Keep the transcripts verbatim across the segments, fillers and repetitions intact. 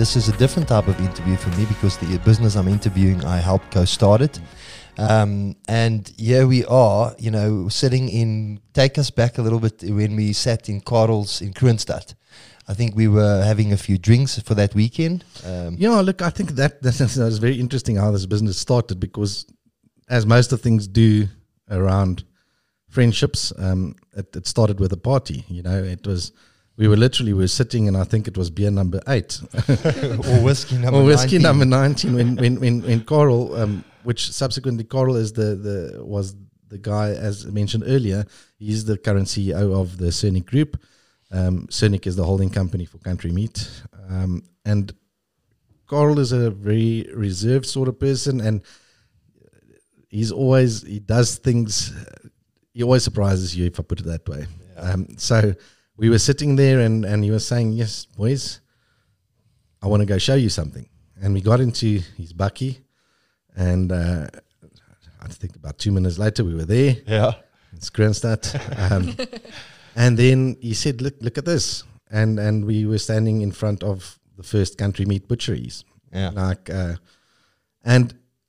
this is a different type of interview for me because the business I'm interviewing, I helped co-start it. Um, and here we are, you know, sitting in, take us back a little bit when we sat in Karel's in Kroonstad. I think we were having a few drinks for that weekend. Um, yeah, look, I think that that was very interesting how this business started, because as most of things do around friendships, um, it, it started with a party. You know, it was, we were literally, we were sitting, and I think it was beer number eight. or whiskey number or whiskey nineteen. number nineteen when, when, when, when Karel, um, which subsequently Karel is the, the, was the guy, as mentioned earlier, he's the current C E O of the Cernic Group. Um, Cernic is the holding company for Country Meat. Um, and Karel is a very reserved sort of person, and he's always, he does things, he always surprises you, if I put it that way. Yeah. Um, so we were sitting there, and, and he was saying, yes, boys, I want to go show you something. And we got into his bucky, and uh, I think about two minutes later we were there. Yeah. It's Kroonstad. Um, and then he said, look, look at this. And and we were standing in front of the first Country Meat butcheries. Yeah. Like, uh, and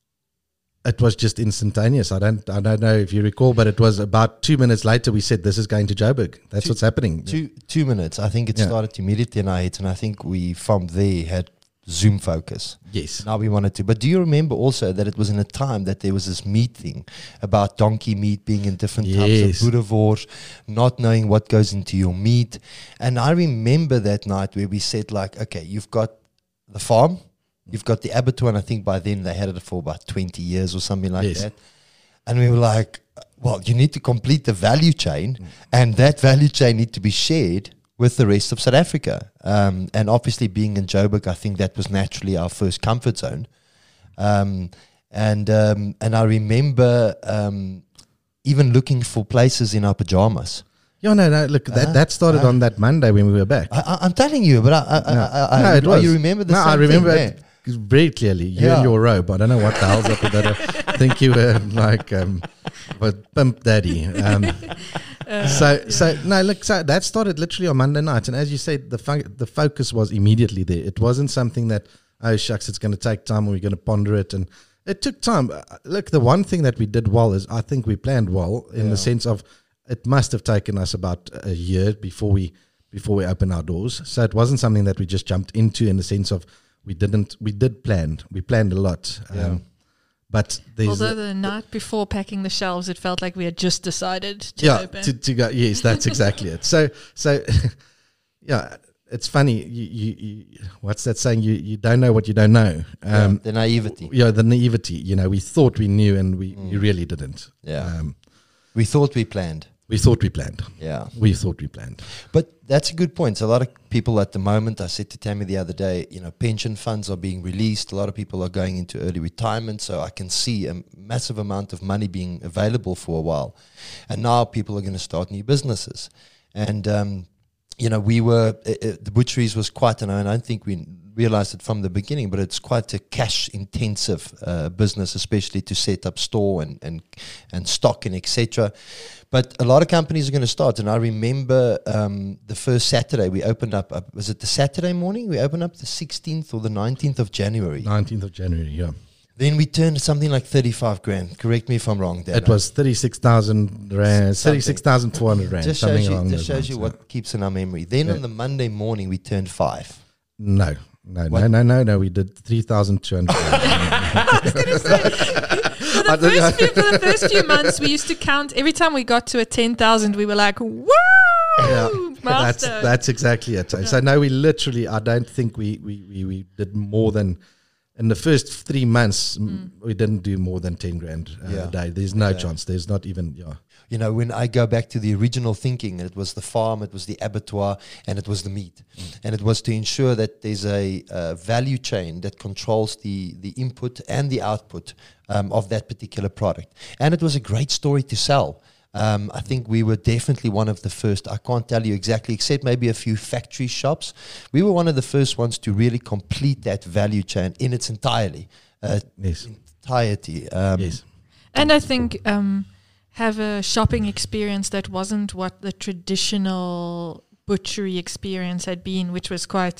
it was just instantaneous. I don't I don't know if you recall, but it was about two minutes later we said, this is going to Joburg. That's two, what's happening. Two two minutes. I think it Yeah. started immediately in our heads, and I think we, from there, had Zoom focus. Yes. Now we wanted to. But do you remember also that it was in a time that there was this meat thing about donkey meat being in different Yes. types of boerewors, not knowing what goes into your meat. And I remember that night where we said, like, okay, you've got the farm, you've got the abattoir, and I think by then they had it for about twenty years or something like Yes. that. And we were like, well, you need to complete the value chain, mm. and that value chain need to be shared with the rest of South Africa. Um, and obviously being in Joburg, I think that was naturally our first comfort zone. Um, and um, and I remember um, even looking for places in our pajamas. Yeah, no, no, look, that, Uh, that started uh, on that Monday when we were back. I, I, I'm telling you, but I, I, No. I, I, No, I, it oh, was. you remember the no, same I remember thing, it very clearly. You Yeah. in your robe. I don't know what the hell's up with that. I think you were like, um, but pimp daddy. Um, Uh, so, yeah. so no, look, so that started literally on Monday night, and as you said, the fo- the focus was immediately there. It wasn't something that, oh shucks, it's going to take time, and we're going to ponder it, and it took time. Uh, Look, the one thing that we did well is I think we planned well in Yeah. the sense of it must have taken us about a year before we before we opened our doors. So it wasn't something that we just jumped into in the sense of we didn't we did plan we planned a lot. Yeah. Um, But there's Although a- the night before packing the shelves, it felt like we had just decided to yeah open. to, to go yes that's exactly it. So so yeah, it's funny. You, you, you what's that saying? You you don't know what you don't know. Yeah, Um, the naivety. Yeah, the naivety. You know, we thought we knew, and we, Mm. we really didn't. Yeah. Um, We thought we planned. we thought we planned. Yeah. We thought we planned. But that's a good point. So a lot of people at the moment, I said to Tammy the other day, you know, pension funds are being released. A lot of people are going into early retirement. So I can see a massive amount of money being available for a while. And now people are going to start new businesses. And, um, you know, we were, uh, uh, the butcheries was quite, and I don't think we realized it from the beginning, but it's quite a cash intensive uh, business, especially to set up store and, and, and stock and et cetera. But a lot of companies are going to start. And I remember um, the first Saturday we opened up, uh, was it the Saturday morning? We opened up the sixteenth or the nineteenth of January. nineteenth of January, yeah. Then we turned something like thirty-five grand. Correct me if I'm wrong, Dan. It was thirty-six thousand rand, thirty-six thousand four hundred rand. Just something shows you, along just those shows you lines, what keeps in our memory. Then Yeah. on the Monday morning we turned five. yeah. No, no, What? no, no, no, no. We did three thousand two hundred. For the, first few, for the first few months, we used to count. Every time we got to a ten thousand, we were like, woo! Yeah, that's Milestone. that's exactly it. So, so no, we literally, I don't think we, we, we, we did more than, in the first three months, mm. we didn't do more than ten grand uh, Yeah. a day. There's no Yeah. chance. There's not even, yeah. You know, when I go back to the original thinking, it was the farm, it was the abattoir, and it was the meat. Mm. And it was to ensure that there's a uh, value chain that controls the, the input and the output um, of that particular product. And it was a great story to sell. Um, I think we were definitely one of the first, I can't tell you exactly, except maybe a few factory shops. We were one of the first ones to really complete that value chain in its entirely, uh, Yes. entirety. Um, Yes. And I think um, have a shopping experience that wasn't what the traditional butchery experience had been, which was quite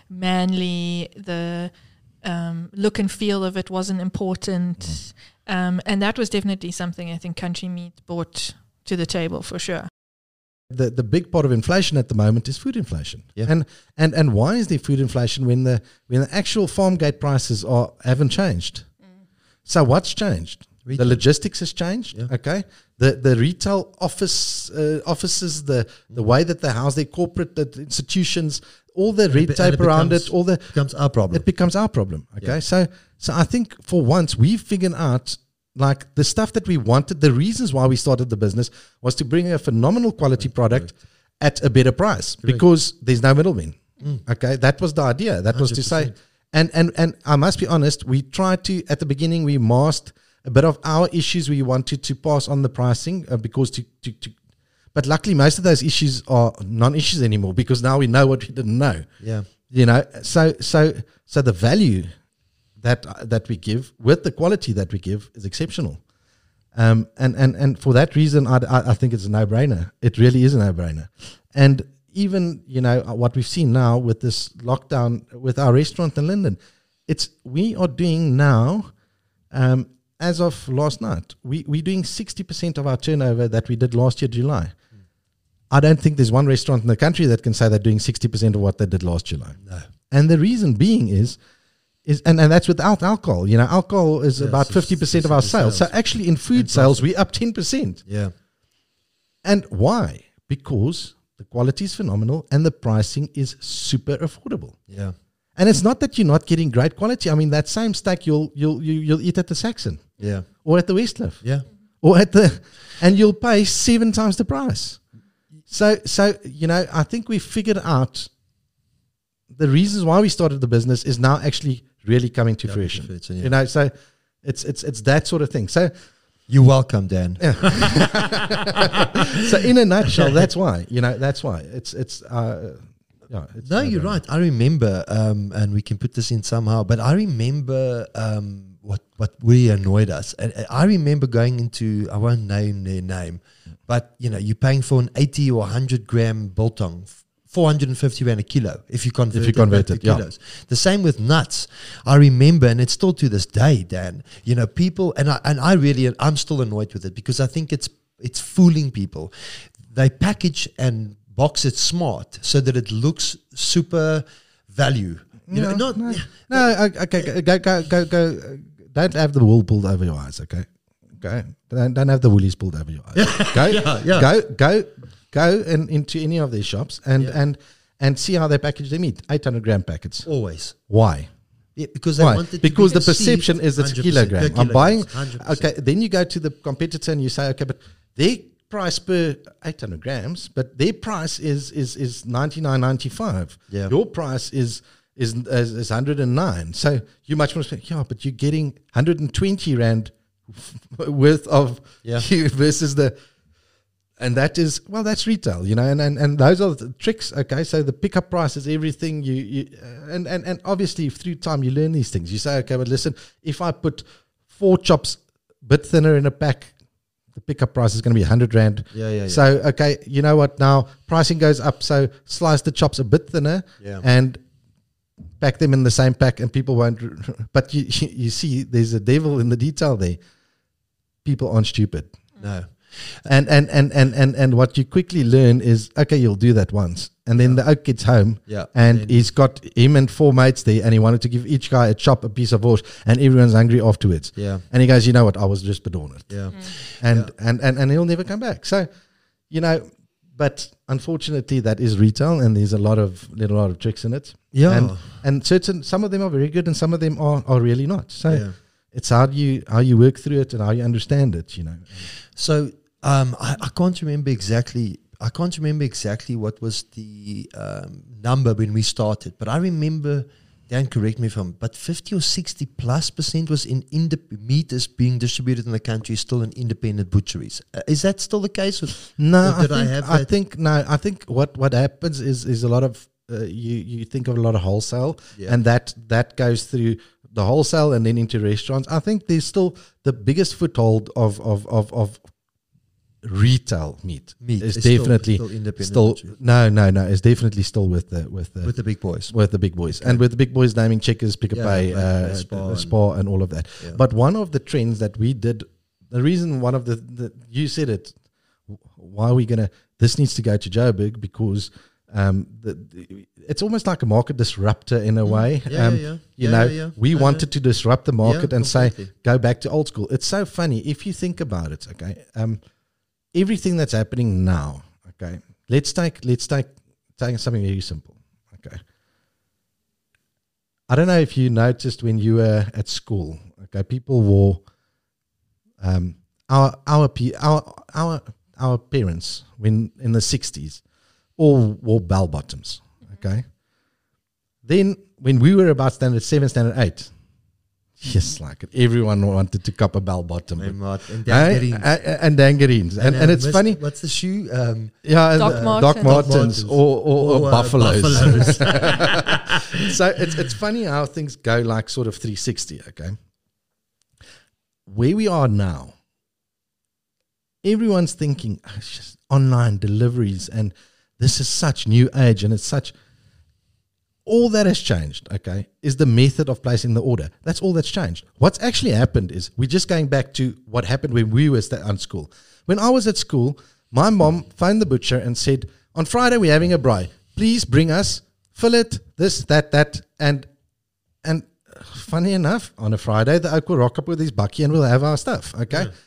manly. The um, look and feel of it wasn't important. Mm. Um, and that was definitely something I think Country Meat brought to the table for sure. The the big part of inflation at the moment is food inflation. Yeah. And and and why is there food inflation when the when the actual farm gate prices are haven't changed? Mm. So what's changed? Retail. The logistics has changed. Yeah. Okay. The the retail office uh, offices, the the way that they house their corporate the institutions, all the red tape it around it, all the becomes our problem. It becomes our problem. Okay. Yeah. So so I think for once we've figured out like the stuff that we wanted, the reasons why we started the business was to bring a phenomenal quality product at a better price because there's no middlemen. Mm. Okay. That was the idea. That was to say, and, and, and I must be honest, we tried to, at the beginning, we masked a bit of our issues. We wanted to pass on the pricing uh, because to, to, to, but luckily most of those issues are non-issues anymore because now we know what we didn't know. Yeah. You know, so, so, so the value that uh, that we give with the quality that we give is exceptional, um, and and and for that reason, I, I, I think it's a no-brainer. It really is a no-brainer, and even you know what we've seen now with this lockdown with our restaurant in Linden, it's we are doing now, um, as of last night, we we're doing sixty percent of our turnover that we did last year July. Mm. I don't think there's one restaurant in the country that can say they're doing sixty percent of what they did last July. No, and the reason being is. Is, and, and that's without alcohol. You know, alcohol is yes, about fifty percent of our sales. sales. So actually in food sales, we're up ten percent. Yeah. And why? Because the quality is phenomenal and the pricing is super affordable. Yeah. And it's not that you're not getting great quality. I mean, that same steak you'll you'll you, you'll eat at the Saxon. Yeah. Or at the Westliff. Yeah. Or at the and you'll pay seven times the price. So so you know, I think we figured out the reasons why we started the business is now actually really coming to yeah, fruition. fruition yeah. You know, so it's it's it's that sort of thing. So you're welcome, Dan. Yeah. So in a nutshell, that's why. You know, that's why it's it's. Uh, yeah, it's no, you're right. I remember, um, and we can put this in somehow. But I remember um, what what really annoyed us. And I remember going into, I won't name their name, but you know, you're paying for an eighty or hundred gram biltong. four hundred fifty rand a kilo if you convert, if you convert it, yeah. kilos. The same with nuts. I remember, and it's still to this day, Dan, you know, people, and I, and I really, I'm still annoyed with it because I think it's it's fooling people. They package and box it smart so that it looks super value. You no, know, not, no, no, okay, go, go, go, go. Don't have the wool pulled over your eyes, okay? Okay, don't, don't have the woolies pulled over your eyes. Go, yeah, yeah. go, go. Go in, into any of their shops and, yeah. and and see how they package their meat. eight hundred gram packets. Always. Why? Yeah, because they Why? want it because to be the perception is it's a kilogram. I'm buying. one hundred percent. Okay, then you go to the competitor and you say, okay, but their price per eight hundred grams, but their price is is is ninety-nine ninety-five. Yeah. Your price is is is, is one hundred nine. So you much more spend. Yeah, but you're getting one hundred twenty rand worth of yeah. versus the. And that is, well, that's retail, you know, and, and, and those are the tricks, okay? So the pickup price is everything. You, you uh, and, and, and obviously through time you learn these things. You say, okay, but listen, if I put four chops a bit thinner in a pack, the pickup price is going to be one hundred rand. Yeah, yeah, yeah. So, okay, you know what, now pricing goes up, so slice the chops a bit thinner yeah. and pack them in the same pack and people won't. But you, you see, there's a devil in the detail there. People aren't stupid. No. And, and and and and and what you quickly learn is, okay, you'll do that once, and then yeah. the oak gets home, yeah, and, and he's got him and four mates there, and he wanted to give each guy a chop, a piece of horse, and everyone's hungry afterwards. Yeah, and he goes, you know what, I was just bedorned. Yeah, mm. and, yeah. and and and he'll never come back. So, you know, but unfortunately, that is retail, and there's a lot of there's a lot of tricks in it. Yeah, and and certain some of them are very good, and some of them are are really not. So, yeah. it's how you how you work through it and how you understand it. You know, so. Um, I, I can't remember exactly. I can't remember exactly what was the um, number when we started, but I remember. Dan, correct me if I'm. But fifty or sixty plus percent was in indep- meat is being distributed in the country still in independent butcheries. Uh, is that still the case? Or, no, or did I think, I have I that? think no. I think what what happens is is a lot of uh, you you think of a lot of wholesale, yeah. and that that goes through the wholesale and then into restaurants. I think there's still the biggest foothold of of of of retail meat, Meat is is still- definitely still independent still butchery. no no no it's definitely still with the with the with the big boys. with the big boys and with the big boys naming Checkers, Pick a Yeah, Pay, like, uh, uh, Spa, Spa and, and- Spa and all of that. Yeah. But one of the trends that we did, the reason one of the, the you said it, why are we gonna? This needs to go to Joburg because um, the, the, it's almost like a market disruptor in a way. Mm. Yeah, um, yeah, yeah. You Yeah, know, yeah, yeah. we Yeah, wanted to disrupt the market Yeah, and say completely. go back to old school. It's so funny if you think about it. Okay, um, everything that's happening now. Okay, let's take let's take take something very simple. Okay, I don't know if you noticed when you were at school. Okay, people wore um, our our pe- our our our parents when in the sixties all wore bell bottoms. Okay, then when we were about standard seven, standard eight, yes, like it, everyone wanted to cop a bell bottom. And, Mart- and Eh? dangerines. Uh, and dangerines. And, and, uh, it's Miss- funny. What's the shoe? Um, Yeah, Doc uh, Martens. Doc Martens, Martens. or, or, or Or, uh, buffaloes. buffaloes. So it's it's funny how things go like sort of three sixty. Okay, where we are now, everyone's thinking oh, it's just online deliveries, and this is such new age, and it's such. All that has changed, okay, is the method of placing the order. That's all that's changed. What's actually happened is we're just going back to what happened when we were sta- on school. When I was at school, my mom phoned the butcher and said, on Friday we're having a braai. Please bring us fillet, this, that, that. And and uh, funny enough, on a Friday, the oak will rock up with his bucky and we'll have our stuff, okay? Yeah.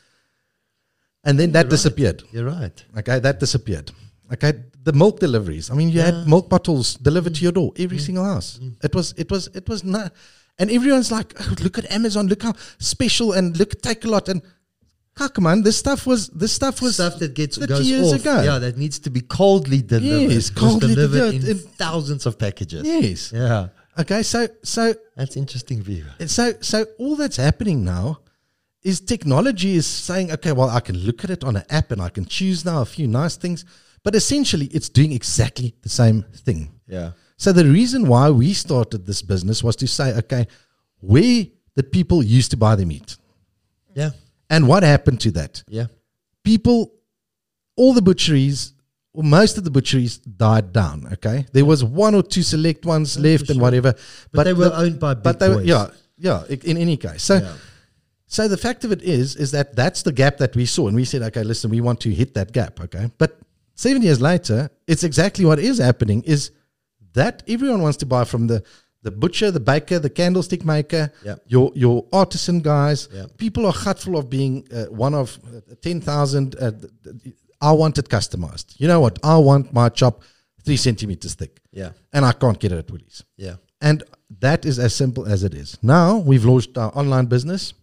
And then that disappeared. You're right. Okay, that disappeared. Okay, the milk deliveries. I mean, you Yeah. had milk bottles delivered to your door, every single house. It was, it was, it was not. And everyone's like, oh, look at Amazon, look how special, and look, take a lot. And come on, this stuff was, this stuff was Stuff that gets thirty goes years off. ago. Yeah, that needs to be coldly delivered. Yes, Was coldly delivered delivered in in- thousands of packages. Yes. Yeah, Okay, so so that's interesting view. so so all that's happening now is technology is saying, okay, well, I can look at it on an app and I can choose now a few nice things, but essentially it's doing exactly the same thing. Yeah, So the reason why we started this business was to say, okay, where did people used to buy their meat? yeah, And what happened to that? yeah. People, all the butcheries, or most of the butcheries died down, okay? There was one or two select ones left and sure. whatever. But, they were the- owned by big but they were, boys. yeah, yeah, i- in any case. So, Yeah. so the fact of it is, is that that's the gap that we saw. And we said, okay, listen, we want to hit that gap, okay? But seven years later, it's exactly what is happening is that everyone wants to buy from the, the butcher, the baker, the candlestick maker, Yeah. your your artisan guys. Yeah. People are gutful of being uh, one of uh, ten thousand. Uh, th- th- I want it customized. You know what? I want my chop three centimeters thick, Yeah, and I can't get it at Woolies. yeah, And that is as simple as it is. Now we've launched our online business.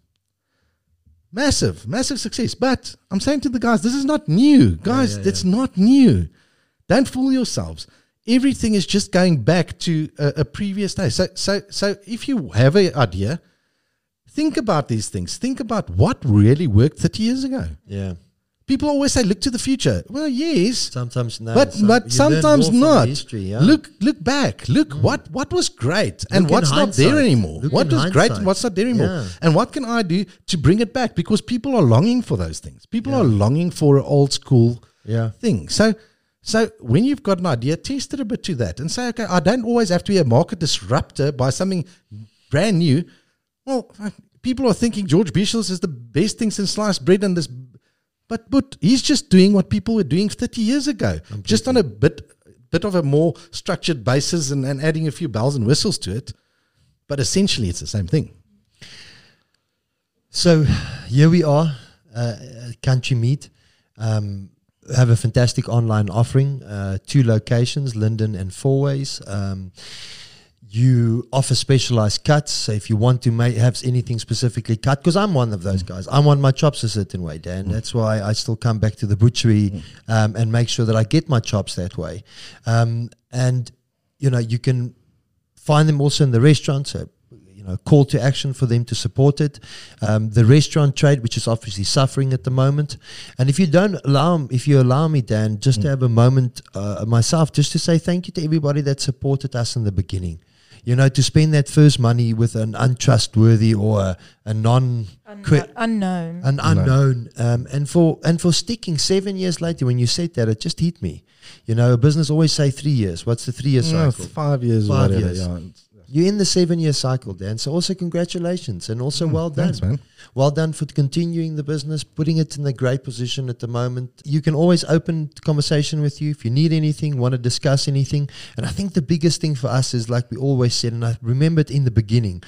Massive, massive success. But I'm saying to the guys, this is not new. Guys, yeah, it's not new. Don't fool yourselves. Everything is just going back to a, a previous day. So, so, so if you have an idea, think about these things. Think about what really worked thirty years ago. yeah. People always say, look to the future. Well, yes. Sometimes no, But some- but you learn sometimes more from not. History, yeah. Look look back. Look what what was great and Look in what's not there hindsight. anymore. Look What in was great and hindsight. what's not there anymore. Yeah. And what can I do to bring it back? Because people are longing for those things. People are longing for an old school Yeah. thing. So so when you've got an idea, test it a bit to that and say, okay, I don't always have to be a market disruptor by something brand new. Well, people are thinking George Bishels is the best thing since sliced bread and this. But but he's just doing what people were doing thirty years ago, just on a bit bit of a more structured basis and, and adding a few bells and whistles to it. But essentially, it's the same thing. So here we are, uh, Country Meat. Um, have a fantastic online offering, uh, two locations, Linden and Fourways. Um, you offer specialized cuts. So if you want to make, have anything specifically cut, because I'm one of those guys. I want my chops a certain way, Dan. That's why I still come back to the butchery um, and make sure that I get my chops that way. Um, and, you know, you can find them also in the restaurant. So, you know, call to action for them to support it. Um, the restaurant trade, which is obviously suffering at the moment. And if you don't allow, if you allow me, Dan, just to have a moment uh, myself, just to say thank you to everybody that supported us in the beginning. You know, to spend that first money with an untrustworthy or a, a non Unno- unknown. an unknown, um, and for and for sticking seven years later, when you said that, it just hit me. You know, a business always say three years. What's the three year No, cycle? five years, Five whatever. years. Yeah. You're in the seven year cycle, Dan. So also congratulations, and also Mm, well done. thanks, man. Well done for continuing the business, putting it in a great position at the moment. You can always open conversation with you if you need anything, want to discuss anything. And I think the biggest thing for us is, like we always said, and I remember it in the beginning,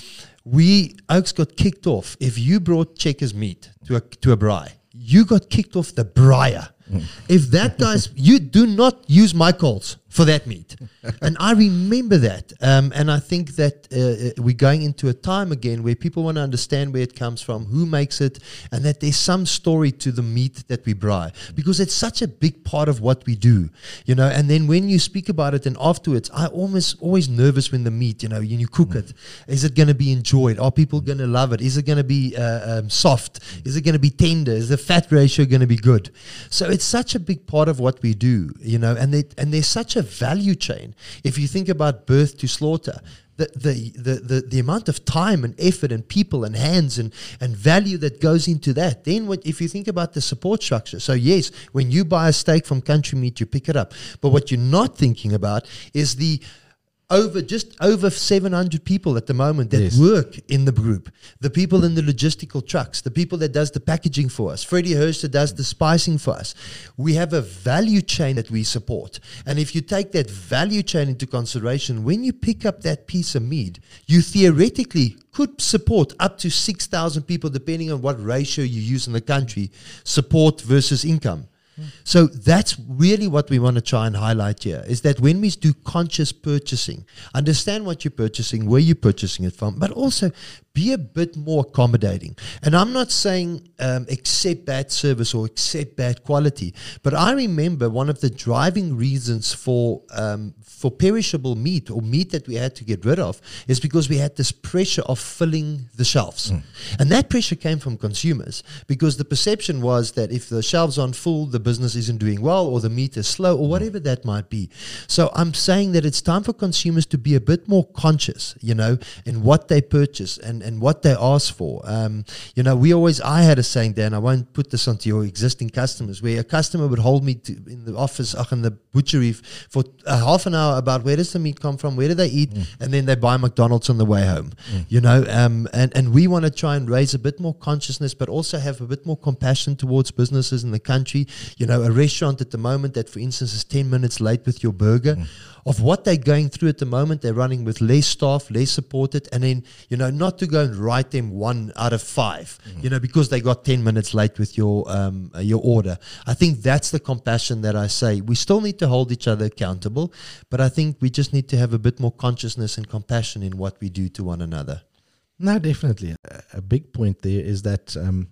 we, Oaks got kicked off. If you brought Checkers meat to a, to a braai, you got kicked off the braaier. Mm. If that guy's, you do not use Michael's for that meat. And I remember that. Um, and I think that uh, we're going into a time again where people want to understand where it comes from, who makes it, and that there's some story to the meat that we braai, because it's such a big part of what we do, you know. And then when you speak about it and afterwards, I almost always nervous when the meat, you know, when you cook it, is it going to be enjoyed? Are people going to love it? Is it going to be uh, um, soft? Is it going to be tender? Is the fat ratio going to be good? So it's such a big part of what we do, you know, and they, and there's such a value chain. If you think about birth to slaughter, the, the, the, the, the amount of time and effort and people and hands and, and value that goes into that. Then what, if you think about the support structure, so yes, when you buy a steak from Country Meat, you pick it up. But what you're not thinking about is the over just over seven hundred people at the moment that Yes. work in the group, the people in the logistical trucks, the people that does the packaging for us, Freddie Hurst does the spicing for us. We have a value chain that we support. And if you take that value chain into consideration, when you pick up that piece of meat, you theoretically could support up to six thousand people, depending on what ratio you use in the country, support versus income. So that's really what we want to try and highlight here, is that when we do conscious purchasing, understand what you're purchasing, where you're purchasing it from, but also be a bit more accommodating. And I'm not saying um, accept bad service or accept bad quality, but I remember one of the driving reasons for um, for perishable meat or meat that we had to get rid of is because we had this pressure of filling the shelves. Mm. And that pressure came from consumers, because the perception was that if the shelves aren't full, the business isn't doing well, or the meat is slow, or whatever that might be. So I'm saying that it's time for consumers to be a bit more conscious, you know, in what they purchase and, and what they ask for. Um, you know, we always, I had a saying, Dan, I won't put this onto your existing customers, where a customer would hold me to, in the office, uh, in the butchery for a half an hour about where does the meat come from, where do they eat, mm. and then they buy McDonald's on the way home. Mm. You know, um, and, and we want to try and raise a bit more consciousness, but also have a bit more compassion towards businesses in the country. You know, a restaurant at the moment that, for instance, is ten minutes late with your burger, mm. of what they're going through at the moment. They're running with less staff, less supported, and then, you know, not to go and write them one out of five, mm. you know, because they got ten minutes late with your um, uh, your order. I think that's the compassion that I say. We still need to hold each other accountable, but I think we just need to have a bit more consciousness and compassion in what we do to one another. No, definitely. A, a big point there is that um,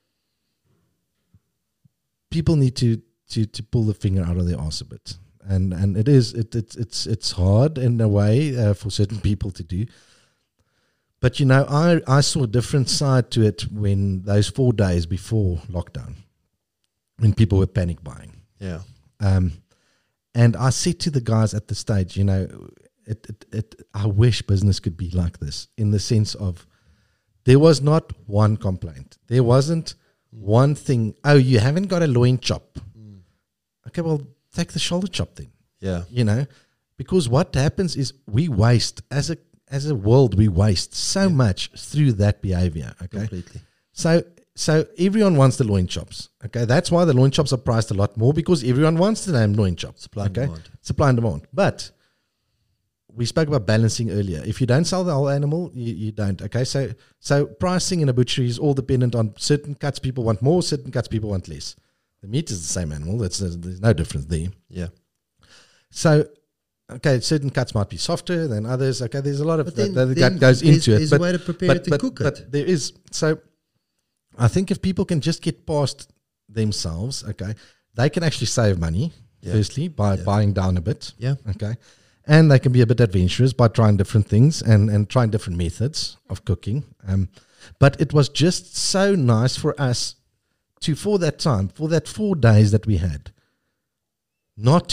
people need to, to, to pull the finger out of their arse a bit. And and it is it, it it's it's hard in a way uh, for certain people to do. But you know, I, I saw a different side to it when those four days before lockdown, when people were panic buying. Yeah. Um, and I said to the guys at the stage, you know, it, it it I wish business could be like this, in the sense of there was not one complaint. There wasn't mm. one thing. Oh, you haven't got a loin chop. Mm. Okay, well, take the shoulder chop then. Yeah. You know, because what happens is we waste, as a as a world, we waste so yeah. much through that behavior. Okay. Completely. So so everyone wants the loin chops. Okay. That's why the loin chops are priced a lot more, because everyone wants the name loin chop. Supply and okay? demand. Supply and demand. But we spoke about balancing earlier. If you don't sell the whole animal, you, you don't. Okay. So so pricing in a butchery is all dependent on certain cuts people want more, certain cuts people want less. The meat is the same animal. That's uh, there's no difference there. Yeah. So, okay, certain cuts might be softer than others. Okay, there's a lot of but that, then, that then goes there's, into it. There's but, a way to prepare but, it and but, cook but it. there is. So, I think if people can just get past themselves, okay, they can actually save money, yeah. firstly, by yeah. buying down a bit. Yeah. Okay. And they can be a bit adventurous by trying different things and, and trying different methods of cooking. Um, but it was just so nice for us to, for that time, for that four days that we had, not to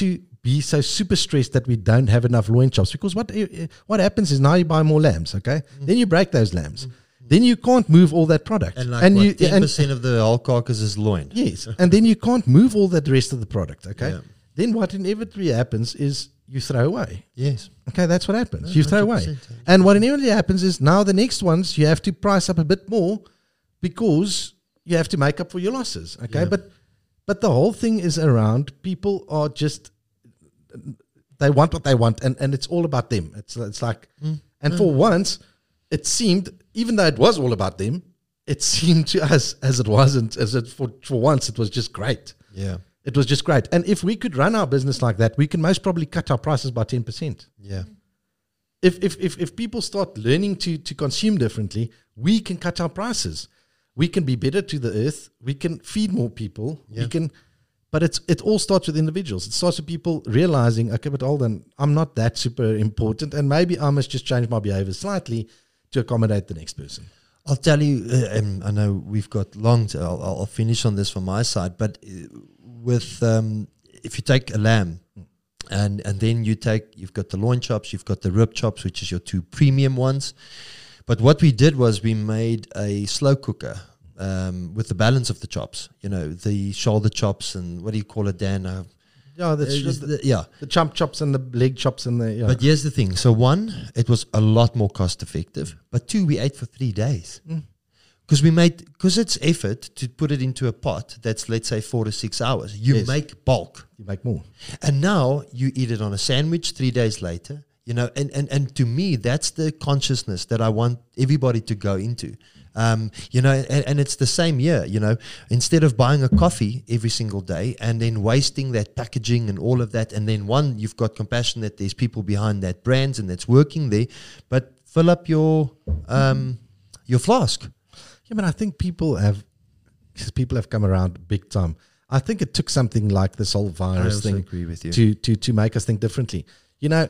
be so super stressed that we don't have enough loin chops, because what uh, what happens is now you buy more lambs, okay? Mm. Then you break those lambs. Mm. Then you can't move all that product. And like and what, you, ten percent of the whole carcass is loin. Yes. And then you can't move all that rest of the product, okay? Yeah. Then what inevitably happens is you throw away. Yes. Okay, that's what happens. No, you throw away. one hundred percent. And what inevitably happens is now the next ones you have to price up a bit more because you have to make up for your losses, okay? Yeah. But but the whole thing is around people are just, they want what they want, and, and it's all about them. It's it's like, mm. and mm. for once, it seemed, even though it was all about them, it seemed to us as it wasn't, as it for, for once, it was just great. Yeah. It was just great. And if we could run our business like that, we can most probably cut our prices by ten percent. Yeah. If if if, if people start learning to, to consume differently, we can cut our prices. We can be better to the earth. We can feed more people. Yeah. We can, but it's it all starts with individuals. It starts with people realizing, okay, but hold on, I'm not that super important, and maybe I must just change my behavior slightly to accommodate the next person. I'll tell you, uh, um, I know we've got long to, I'll, I'll finish on this from my side, but uh, with, um, if you take a lamb and, and then you take, you've got the loin chops, you've got the rib chops, which is your two premium ones. But what we did was we made a slow cooker um, with the balance of the chops, you know, the shoulder chops and what do you call it, Dan? Uh, Yeah, the, uh, the, the, yeah. the chump chops and the leg chops and the, yeah. But here's the thing. So one, it was a lot more cost effective. But two, we ate for three days. Because mm. we made, because it's effort to put it into a pot that's, let's say, four to six hours. You yes. make bulk. You make more. And now you eat it on a sandwich three days later. You know, and, and, and to me, that's the consciousness that I want everybody to go into. Um, you know, and, and it's the same here, you know, instead of buying a coffee every single day and then wasting that packaging and all of that. And then one, you've got compassion that there's people behind that brands and that's working there, but fill up your, um, your flask. Yeah, but I think people have, people have come around big time. I think it took something like this whole virus thing agree with you. to, to, to make us think differently. You know,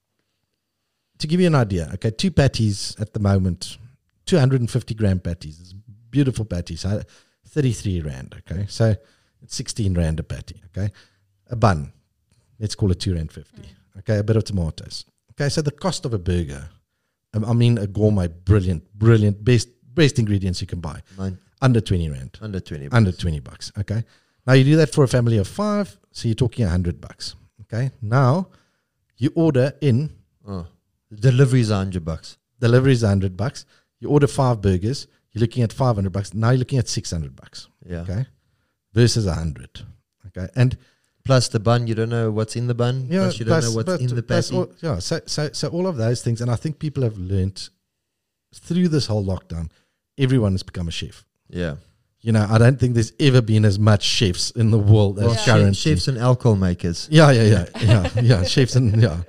to give you an idea, okay, two patties at the moment, two hundred fifty gram patties, it's beautiful patties, thirty-three rand, okay? So it's sixteen rand a patty, okay? A bun, let's call it two rand fifty, okay? A bit of tomatoes. Okay, so the cost of a burger, um, I mean a gourmet, brilliant, brilliant, best best ingredients you can buy, Nine. under twenty rand. Under twenty bucks. Under twenty bucks, okay? Now you do that for a family of five, so you're talking one hundred bucks, okay? Now you order in. Oh. The delivery is one hundred bucks. Delivery is one hundred bucks. You order five burgers, you're looking at five hundred bucks. Now you're looking at six hundred bucks. Yeah. Okay. Versus one hundred. Okay. And plus the bun, you don't know what's in the bun. Yeah, plus you plus, don't know what's in the patty. All, yeah. So, so, so all of those things. And I think people have learnt through this whole lockdown, everyone has become a chef. Yeah. You know, I don't think there's ever been as much chefs in the world as well, yeah. currently. Chefs and alcohol makers. Yeah, yeah, yeah. Yeah, yeah. Chefs and, yeah.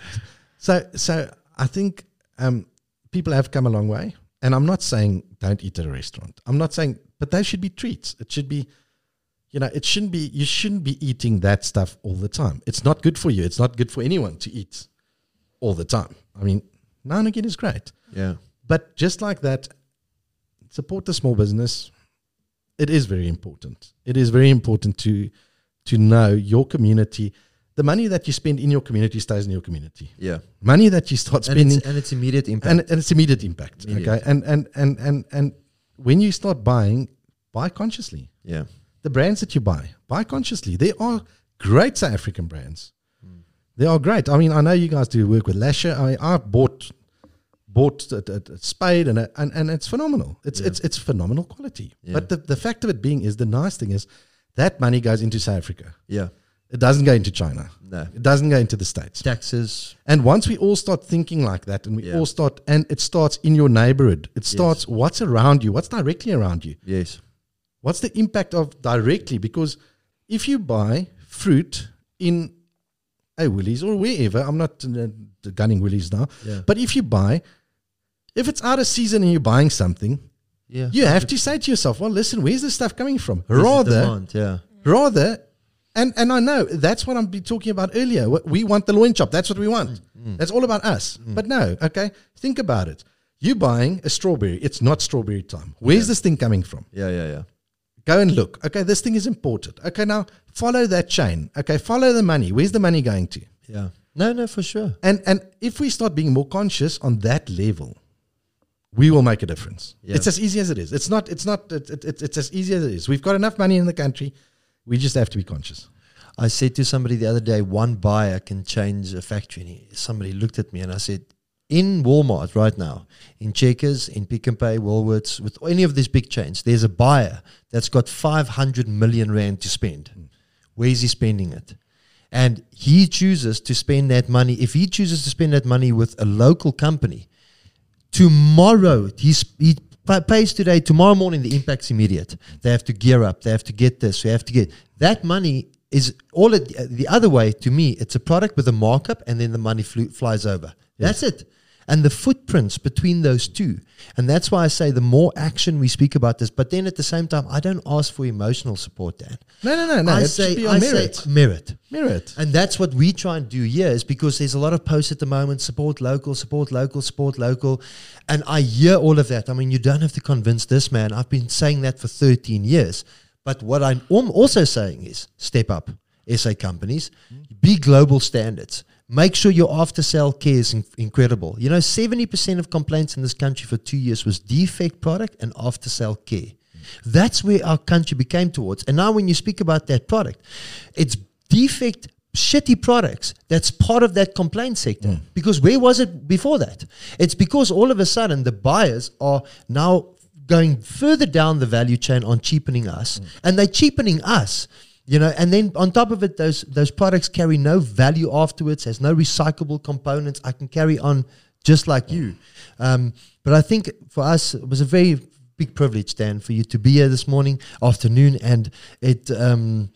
So, so I think um, people have come a long way. And I'm not saying don't eat at a restaurant. I'm not saying, but they should be treats. It should be, you know, it shouldn't be, you shouldn't be eating that stuff all the time. It's not good for you. It's not good for anyone to eat all the time. I mean, now and again is great. Yeah. But just like that, support the small business. It is very important. It is very important to to know your community. The money that you spend in your community stays in your community. Yeah. Money that you start And spending it's, and it's immediate impact. and, and it's immediate impact. Immediate. Okay. And, and and and and when you start buying, buy consciously. yeah. The brands that you buy, buy consciously. They are great South African brands. Mm. They are great. I mean, I know you guys do work with Lasher. I mean, I bought bought a, a, a Spade and, a, and and it's phenomenal. It's Yeah. it's it's phenomenal quality. Yeah. But the, the fact of it being is the nice thing is that money goes into South Africa. Yeah. It doesn't go into China. No. It doesn't go into the States. Taxes. And once we all start thinking like that, and we Yeah. all start, and it starts in your neighborhood, it starts what's around you, what's directly around you, Yes. what's the impact of directly? Because if you buy fruit in a Woolies or wherever, I'm not uh, gunning Woolies now, Yeah. but if you buy, if it's out of season and you're buying something, Yeah. you have to say to yourself, well, listen, where's this stuff coming from? There's a Rather, demand, yeah. rather, and and I know that's what I'm be talking about earlier. What- We want the loin chop. That's what we want. Mm. That's all about us. But no, okay. Think about it. You buying a strawberry. It's not strawberry time. Where's Yeah. this thing coming from? Yeah, yeah, yeah. Go and look. Okay, this thing is imported. Okay, now follow that chain. Okay, follow the money. Where's the money going to? Yeah. No, no, for sure. And and if we start being more conscious on that level, we will make a difference. Yeah. It's as easy as it is. It's not. It's not. It, it, it's it's as easy as it is. We've got enough money in the country. We just have to be conscious. I said to somebody the other day, one buyer can change a factory. And he, somebody looked at me and I said, in Walmart right now, in Checkers, in Pick n Pay, Woolworths, with any of these big chains, there's a buyer that's got five hundred million rand to spend. Mm. Where is he spending it? And he chooses to spend that money. If he chooses to spend that money with a local company, tomorrow, he's, he pays today, tomorrow morning, the impact's immediate. They have to gear up. They have to get this. They have to get that money. Is all it, the other way, to me, it's a product with a markup and then the money flew, flies over. Yes. That's it. And the footprints between those two. And that's why I say the more action we speak about this, but then at the same time, I don't ask for emotional support, Dan. No, no, no, no. I it say, should be on I merit. say merit. Merit. And that's what we try and do here, is because there's a lot of posts at the moment, support local, support local, support local. And I hear all of that. I mean, you don't have to convince this man. I've been saying that for thirteen years. But what I'm also saying is step up, S A companies, be global standards. Make sure your after-sale care is in- incredible. You know, seventy percent of complaints in this country for two years was defect product and after-sale care. That's where our country became towards. And now when you speak about that product, it's defect, shitty products that's part of that complaint sector. Mm. Because where was it before that? It's because all of a sudden the buyers are now going further down the value chain on cheapening us. Mm. And they're cheapening us. You know, and then on top of it, those those products carry no value afterwards. There's no recyclable components. I can carry on just like you. Um, but I think for us, it was a very big privilege, Dan, for you to be here this morning, afternoon, and it. Um,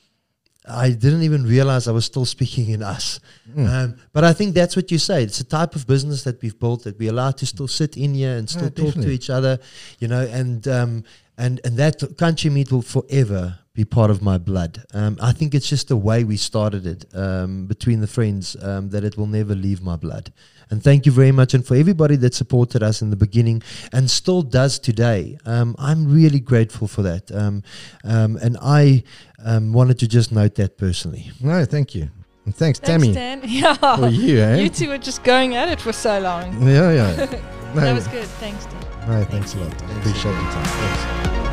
I didn't even realize I was still speaking in us. Mm. Um, but I think that's what you say. It's a type of business that we've built, that we're allowed to still sit in here and still yeah, talk to each other, you know, and um, and and that Country Meat will forever be part of my blood. Um, I think it's just the way we started it um, between the friends, um, that it will never leave my blood. And thank you very much. And for everybody that supported us in the beginning and still does today, um, I'm really grateful for that. Um, um, and I um, wanted to just note that personally. No, thank you. And thanks, Thanks, Tammy. Dan. Yeah. For you, eh? You two were just going at it for so long. Yeah, yeah. No, That was good. Thanks, Dan. no, thanks a lot. I appreciate your time. Thanks.